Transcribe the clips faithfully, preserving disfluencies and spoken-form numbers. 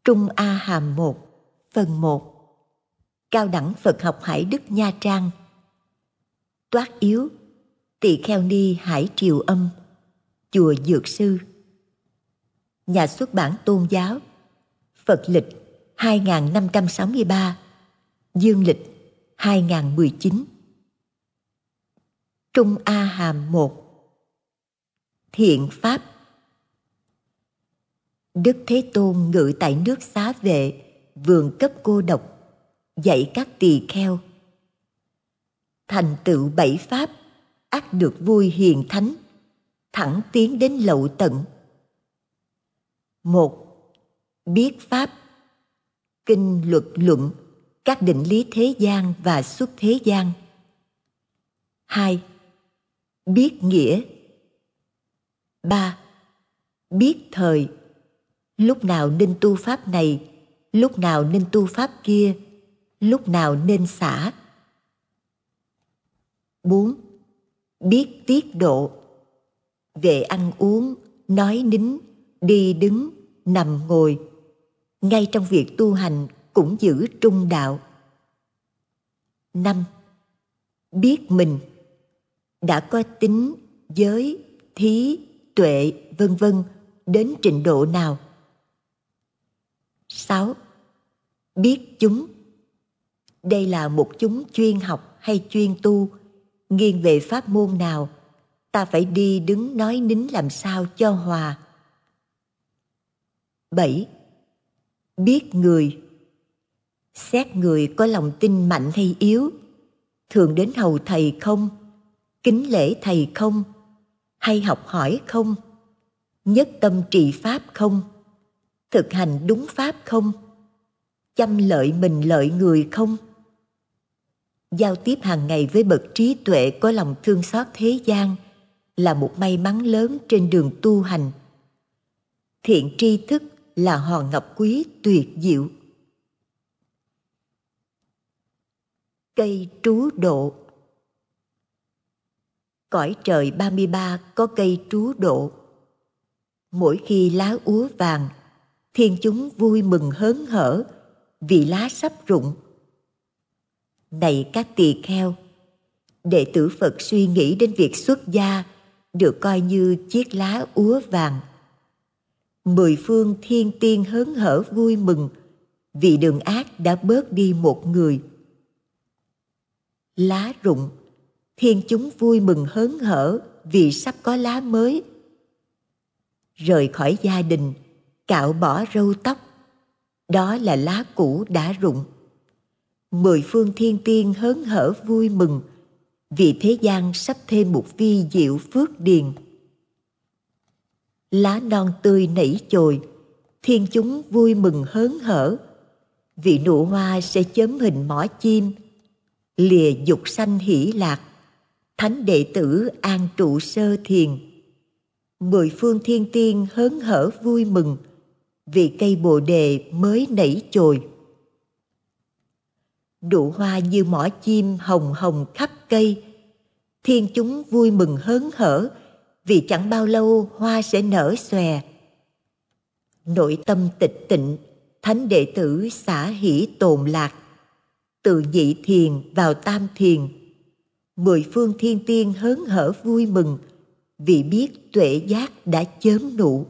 Trung A Hàm một, phần một. Cao đẳng Phật học Hải Đức Nha Trang. Toát yếu, Tỳ Kheo Ni Hải Triều Âm, Chùa Dược Sư. Nhà xuất bản tôn giáo, Phật lịch hai nghìn năm trăm sáu mươi ba, Dương lịch hai nghìn không trăm mười chín. Trung A Hàm một. Thiện Pháp. Đức Thế Tôn ngự tại nước Xá Vệ, vườn cấp cô độc, dạy các tỳ kheo. Thành tựu bảy pháp, ắt được vui hiền thánh, thẳng tiến đến lậu tận. Một. Biết pháp. Kinh luật luận, các định lý thế gian và xuất thế gian. Hai. Biết nghĩa. Ba. Biết thời. Lúc nào nên tu pháp này, lúc nào nên tu pháp kia, lúc nào nên xả. Bốn. Biết tiết độ. Về ăn uống, nói nín, đi đứng, nằm ngồi, ngay trong việc tu hành cũng giữ trung đạo. Năm. Biết mình. Đã có tính, giới, thí, tuệ, vân vân đến trình độ nào. Sáu. Biết chúng. Đây là một chúng chuyên học hay chuyên tu, nghiêng về pháp môn nào, ta phải đi đứng nói nín làm sao cho hòa. Bảy. Biết người. Xét người có lòng tin mạnh hay yếu, thường đến hầu thầy không, kính lễ thầy không, hay học hỏi không, nhất tâm trì pháp không, thực hành đúng pháp không, chăm lợi mình lợi người không. Giao tiếp hàng ngày với bậc trí tuệ có lòng thương xót thế gian là một may mắn lớn trên đường tu hành. Thiện tri thức là hòn ngọc quý tuyệt diệu. Cây trú độ. Cõi trời ba mươi ba có cây trú độ. Mỗi khi lá úa vàng, thiên chúng vui mừng hớn hở vì lá sắp rụng. Này các tỳ kheo, đệ tử Phật suy nghĩ đến việc xuất gia được coi như chiếc lá úa vàng. Mười phương thiên tiên hớn hở vui mừng vì đường ác đã bớt đi một người. Lá rụng, thiên chúng vui mừng hớn hở vì sắp có lá mới. Rời khỏi gia đình, cạo bỏ râu tóc, đó là lá cũ đã rụng. Mười phương thiên tiên hớn hở vui mừng vì thế gian sắp thêm một vi diệu phước điền. Lá non tươi nảy chồi, thiên chúng vui mừng hớn hở vì nụ hoa sẽ chớm hình mỏ chim, lìa dục sanh hỷ lạc, thánh đệ tử an trụ sơ thiền. Mười phương thiên tiên hớn hở vui mừng vì cây bồ đề mới nảy chồi. Nụ hoa như mỏ chim hồng hồng khắp cây, thiên chúng vui mừng hớn hở vì chẳng bao lâu hoa sẽ nở xòe. Nội tâm tịch tịnh, thánh đệ tử xả hỷ tồn lạc, từ nhị thiền vào tam thiền. Mười phương thiên tiên hớn hở vui mừng vì biết tuệ giác đã chớm nụ.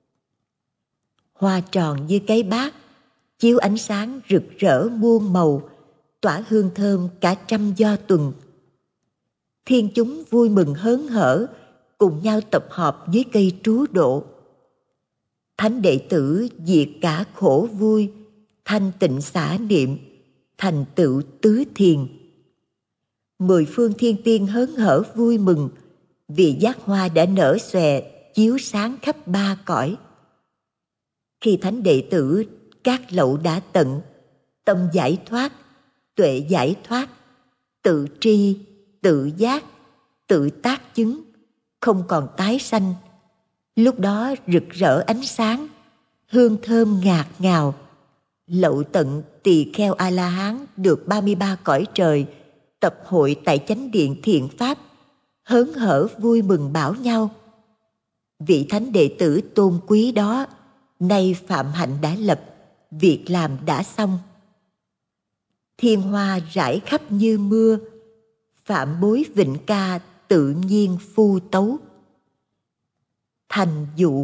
Hoa tròn như cái bát, chiếu ánh sáng rực rỡ muôn màu, tỏa hương thơm cả trăm do tuần. Thiên chúng vui mừng hớn hở cùng nhau tập hợp dưới cây trú độ. Thánh đệ tử diệt cả khổ vui, thanh tịnh xả niệm, thành tựu tứ thiền. Mười phương thiên tiên hớn hở vui mừng vì giác hoa đã nở xòe chiếu sáng khắp ba cõi. Khi thánh đệ tử các lậu đã tận, tâm giải thoát, tuệ giải thoát, tự tri, tự giác, tự tác chứng, không còn tái sanh. Lúc đó rực rỡ ánh sáng, hương thơm ngạt ngào. Lậu tận tỳ kheo A-la-hán được ba mươi ba cõi trời tập hội tại chánh điện thiện pháp, hớn hở vui mừng bảo nhau. Vị thánh đệ tử tôn quý đó nay phạm hạnh đã lập, việc làm đã xong. Thiên hoa rải khắp như mưa, phạm bối vịnh ca tự nhiên phu tấu. Thành dụ.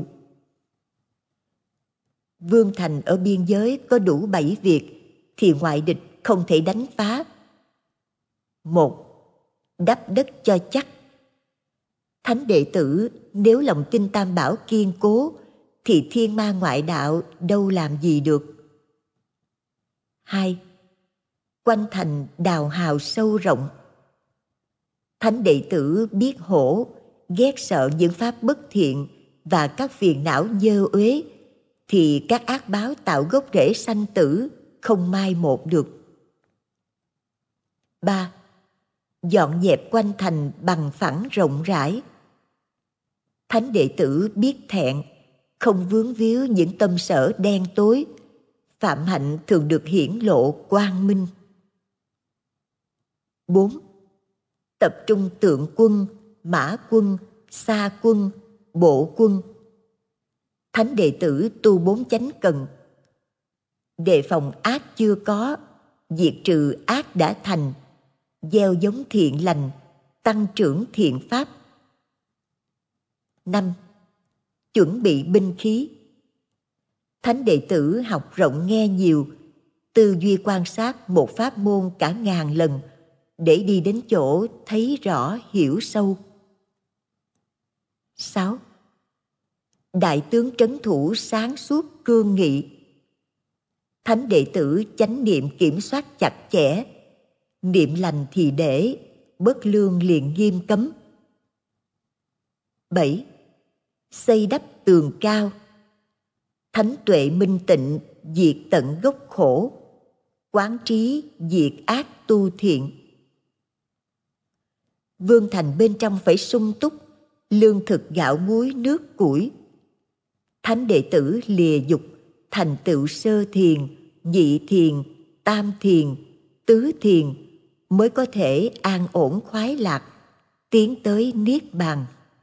Vương thành ở biên giới có đủ bảy việc thì ngoại địch không thể đánh phá. Một, đắp đất cho chắc. Thánh đệ tử nếu lòng tin Tam Bảo kiên cố thì thiên ma ngoại đạo đâu làm gì được. Hai, quanh thành đào hào sâu rộng. Thánh đệ tử biết hổ, ghét sợ những pháp bất thiện và các phiền não dơ uế thì các ác báo tạo gốc rễ sanh tử không mai một được. Ba, dọn dẹp quanh thành bằng phẳng rộng rãi. Thánh đệ tử biết thẹn, không vướng víu những tâm sở đen tối, phạm hạnh thường được hiển lộ quang minh. Bốn, tập trung tượng quân, mã quân, sa quân, bộ quân. Thánh đệ tử tu bốn chánh cần. Đề phòng ác chưa có, diệt trừ ác đã thành, gieo giống thiện lành, tăng trưởng thiện pháp. Năm, chuẩn bị binh khí. Thánh đệ tử học rộng nghe nhiều, tư duy quan sát một pháp môn cả ngàn lần để đi đến chỗ thấy rõ hiểu sâu. Sáu, đại tướng trấn thủ sáng suốt cương nghị. Thánh đệ tử chánh niệm kiểm soát chặt chẽ, niệm lành thì để, bất lương liền nghiêm cấm. Bảy, xây đắp tường cao. Thánh tuệ minh tịnh diệt tận gốc khổ, quán trí diệt ác tu thiện. Vương thành bên trong phải sung túc, lương thực gạo muối nước củi. Thánh đệ tử lìa dục, thành tựu sơ thiền, nhị thiền, tam thiền, tứ thiền mới có thể an ổn khoái lạc, tiến tới niết bàn.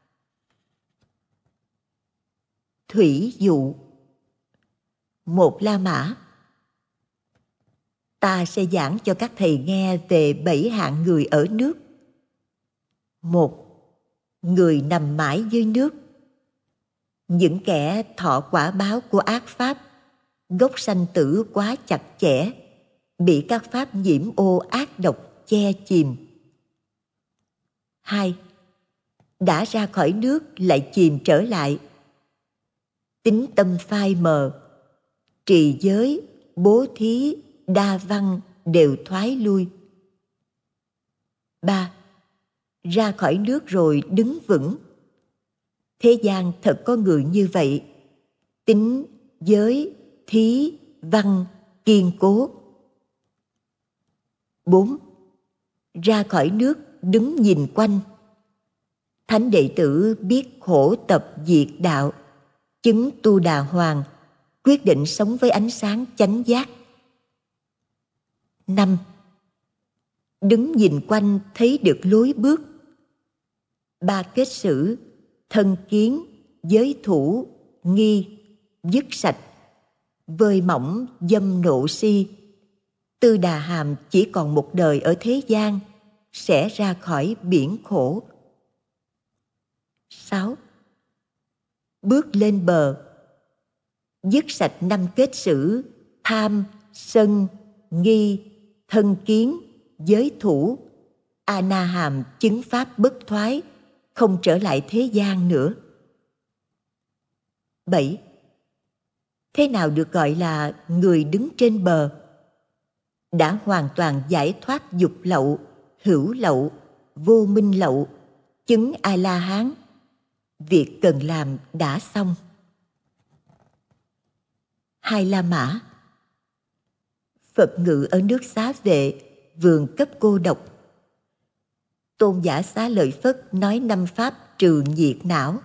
Thủy dụ. Một La Mã. Ta sẽ giảng cho các thầy nghe về bảy hạng người ở nước. Một, người nằm mãi dưới nước. Những kẻ thọ quả báo của ác pháp, gốc sanh tử quá chặt chẽ, bị các pháp nhiễm ô ác độc che chìm. Hai, đã ra khỏi nước lại chìm trở lại. Tính tâm phai mờ, trì giới, bố thí, đa văn đều thoái lui. Ba, ra khỏi nước rồi đứng vững. Thế gian thật có người như vậy, tính, giới, thí, văn, kiên cố. Bốn, ra khỏi nước đứng nhìn quanh. Thánh đệ tử biết khổ tập diệt đạo, chứng tu đà hoàng, quyết định sống với ánh sáng chánh giác. Năm, đứng nhìn quanh thấy được lối bước. Ba kết sử, thân kiến, giới thủ, nghi, dứt sạch, vơi mỏng dâm nộ si. Tư đà hàm chỉ còn một đời ở thế gian, sẽ ra khỏi biển khổ. Sáu, bước lên bờ. Dứt sạch năm kết sử, tham, sân, nghi, thân kiến, giới thủ. A Na Hàm chứng pháp bất thoái, không trở lại thế gian nữa. Bảy, thế nào được gọi là người đứng trên bờ? Đã hoàn toàn giải thoát dục lậu, hữu lậu, vô minh lậu, chứng A-la-hán. Việc cần làm đã xong. Hai La Mã. Phật ngự ở nước Xá Vệ, vườn cấp cô độc. Tôn giả Xá Lợi Phất nói năm pháp trừ nhiệt não.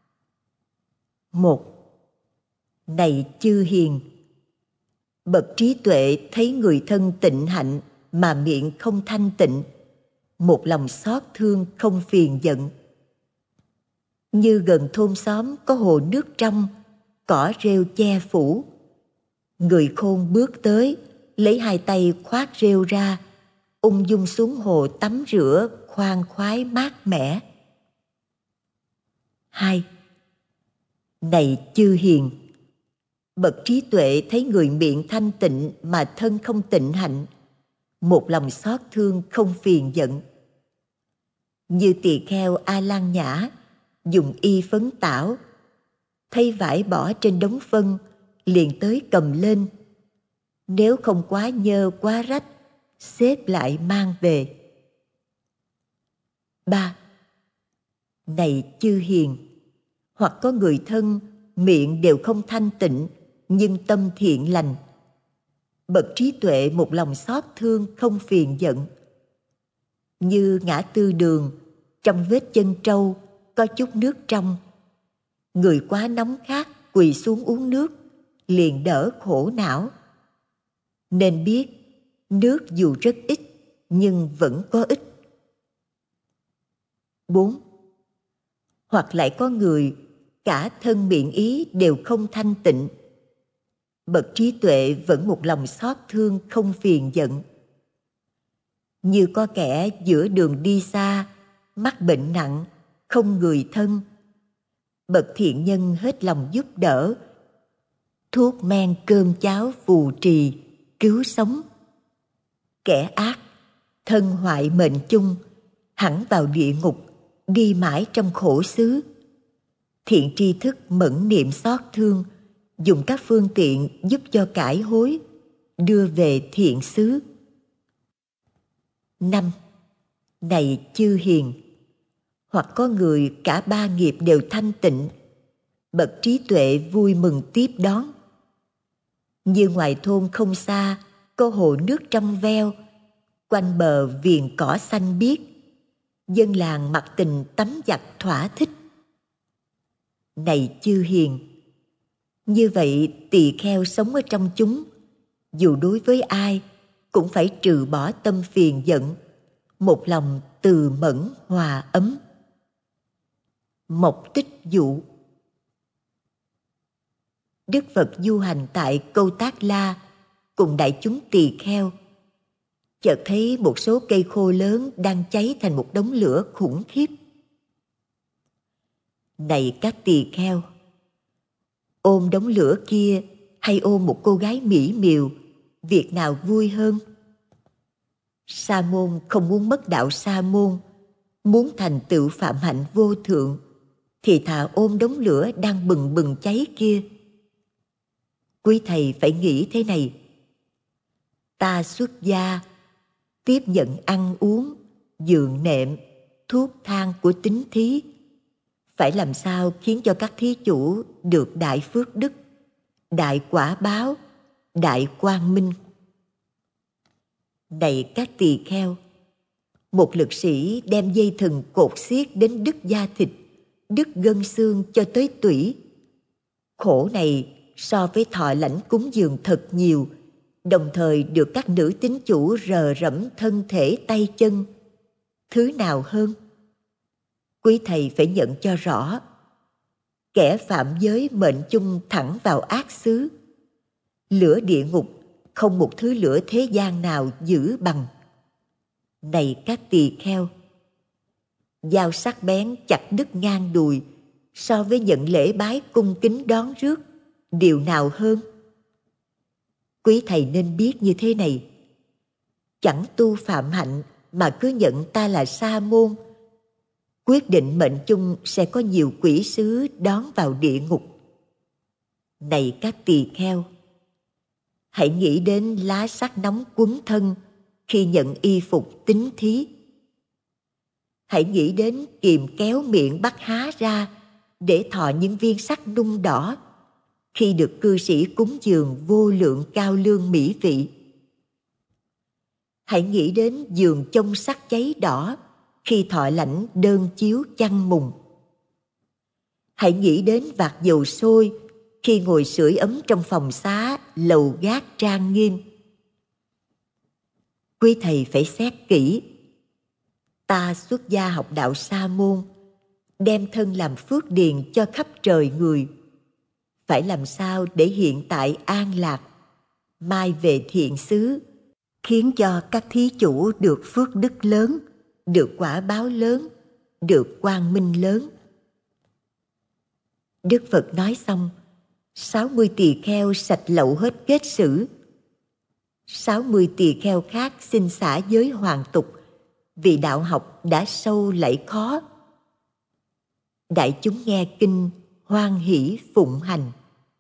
Một, này chư hiền, bậc trí tuệ thấy người thân tịnh hạnh mà miệng không thanh tịnh, một lòng xót thương không phiền giận. Như gần thôn xóm có hồ nước trong, cỏ rêu che phủ, Người khôn bước tới, lấy hai tay khoác rêu ra, ung dung xuống hồ tắm rửa khoan khoái mát mẻ. Hai. Này chư hiền, bậc trí tuệ thấy người miệng thanh tịnh mà thân không tịnh hạnh, một lòng xót thương không phiền giận. Như tỳ kheo A Lan Nhã dùng y phấn tảo, thấy vải bỏ trên đống phân, liền tới cầm lên. Nếu không quá nhơ quá rách, xếp lại mang về. Ba. Này chư hiền, hoặc có người thân miệng đều không thanh tịnh, nhưng tâm thiện lành. Bậc trí tuệ một lòng xót thương không phiền giận. Như ngã tư đường, trong vết chân trâu có chút nước trong. Người quá nóng khát quỳ xuống uống nước, liền đỡ khổ não. Nên biết, nước dù rất ít, nhưng vẫn có ích. Bốn. Hoặc lại có người, cả thân miệng ý đều không thanh tịnh. Bậc trí tuệ vẫn một lòng xót thương không phiền giận. Như có kẻ giữa đường đi xa, mắc bệnh nặng, không người thân. Bậc thiện nhân hết lòng giúp đỡ, thuốc men cơm cháo phù trì, cứu sống. Kẻ ác, thân hoại mệnh chung, hẳn vào địa ngục, đi mãi trong khổ xứ. Thiện tri thức mẫn niệm xót thương, dùng các phương tiện giúp cho cải hối, đưa về thiện xứ. Năm. Này chư hiền, hoặc có người cả ba nghiệp đều thanh tịnh, bậc trí tuệ vui mừng tiếp đón. Như ngoài thôn không xa, có hồ nước trong veo, quanh bờ viền cỏ xanh biếc, dân làng mặc tình tắm giặt thỏa thích. Này chư hiền, như vậy tỳ kheo sống ở trong chúng, dù đối với ai cũng phải trừ bỏ tâm phiền giận, một lòng từ mẫn hòa ấm. Mộc tích dụ. Đức Phật du hành tại Câu Tác La cùng đại chúng tỳ kheo, chợt thấy một số cây khô lớn đang cháy thành một đống lửa khủng khiếp. Này các tỳ kheo, ôm đống lửa kia hay ôm một cô gái mỹ miều, việc nào vui hơn? Sa môn không muốn mất đạo sa môn, muốn thành tựu phạm hạnh vô thượng, thì thà ôm đống lửa đang bừng bừng cháy kia. Quý thầy phải nghĩ thế này: ta xuất gia, tiếp nhận ăn uống, giường nệm, thuốc thang của tín thí, phải làm sao khiến cho các thí chủ được đại phước đức, đại quả báo, đại quang minh. Này các tỳ kheo, một lực sĩ đem dây thừng cột xiết đến đứt da thịt, đứt gân xương cho tới tủy. Khổ này so với thọ lãnh cúng dường thật nhiều, đồng thời được các nữ tín chủ rờ rẫm thân thể tay chân, thứ nào hơn? Quý thầy phải nhận cho rõ, kẻ phạm giới mệnh chung thẳng vào ác xứ. Lửa địa ngục không một thứ lửa thế gian nào giữ bằng. Này các tỳ kheo, dao sắc bén chặt đứt ngang đùi so với nhận lễ bái cung kính đón rước, điều nào hơn? Quý thầy nên biết như thế này: chẳng tu phạm hạnh mà cứ nhận ta là sa môn, quyết định mệnh chung sẽ có nhiều quỷ sứ đón vào địa ngục. Này các tỳ kheo, hãy nghĩ đến lá sắt nóng quấn thân khi nhận y phục tín thí. Hãy nghĩ đến kìm kéo miệng bắt há ra để thọ những viên sắt nung đỏ khi được cư sĩ cúng dường vô lượng cao lương mỹ vị. Hãy nghĩ đến giường chông sắt cháy đỏ khi thọ lãnh đơn chiếu chăn mùng. Hãy nghĩ đến vạc dầu sôi khi ngồi sưởi ấm trong phòng xá lầu gác trang nghiêm. Quý thầy phải xét kỹ: ta xuất gia học đạo sa môn, đem thân làm phước điền cho khắp trời người, phải làm sao để hiện tại an lạc, mai về thiện xứ, khiến cho các thí chủ được phước đức lớn, được quả báo lớn, được quang minh lớn. Đức Phật nói xong, sáu mươi tỳ kheo sạch lậu hết kết xử. sáu mươi tỳ kheo khác xin xả giới hoàn tục, vì đạo học đã sâu lẫy khó. Đại chúng nghe kinh hoan hỷ phụng hành.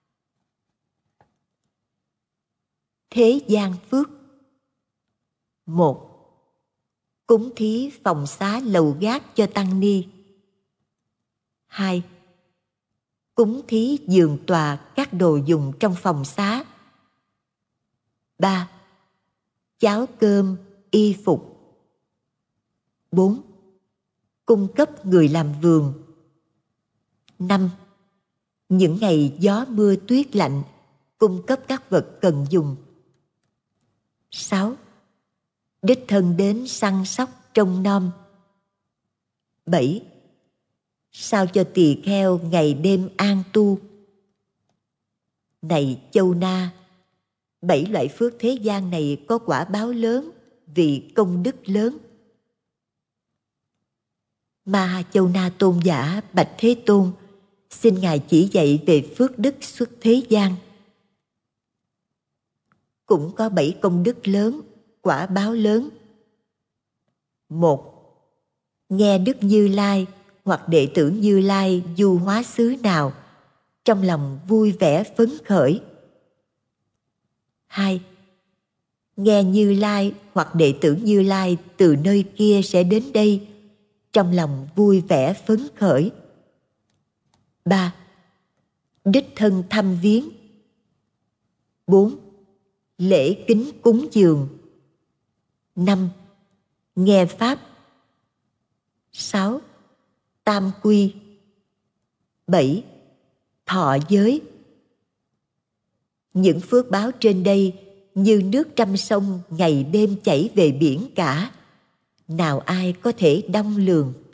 Thế gian phước. Một. Cúng thí phòng xá lầu gác cho tăng ni. Hai. Cúng thí giường tòa các đồ dùng trong phòng xá. Ba. Cháo cơm, y phục. Bốn. Cung cấp người làm vườn. Năm. Những ngày gió mưa tuyết lạnh, cung cấp các vật cần dùng. Sáu. Đích thân đến săn sóc trông nom. Bảy. Sao cho tỳ kheo ngày đêm an tu. Này Châu Na, bảy loại phước thế gian này có quả báo lớn vì công đức lớn. Ma Châu Na tôn giả bạch Thế Tôn, xin Ngài chỉ dạy về phước đức xuất thế gian. Cũng có bảy công đức lớn, quả báo lớn. Một. Nghe Đức Như Lai hoặc đệ tử Như Lai du hóa xứ nào, trong lòng vui vẻ phấn khởi. Hai. Nghe Như Lai hoặc đệ tử Như Lai từ nơi kia sẽ đến đây, trong lòng vui vẻ phấn khởi. Ba. Đích thân thăm viếng. Bốn. Lễ kính cúng dường. Năm. Nghe pháp. Sáu. Tam quy. Bảy. Thọ giới. Những phước báo trên đây như nước trăm sông ngày đêm chảy về biển cả, nào ai có thể đong lường.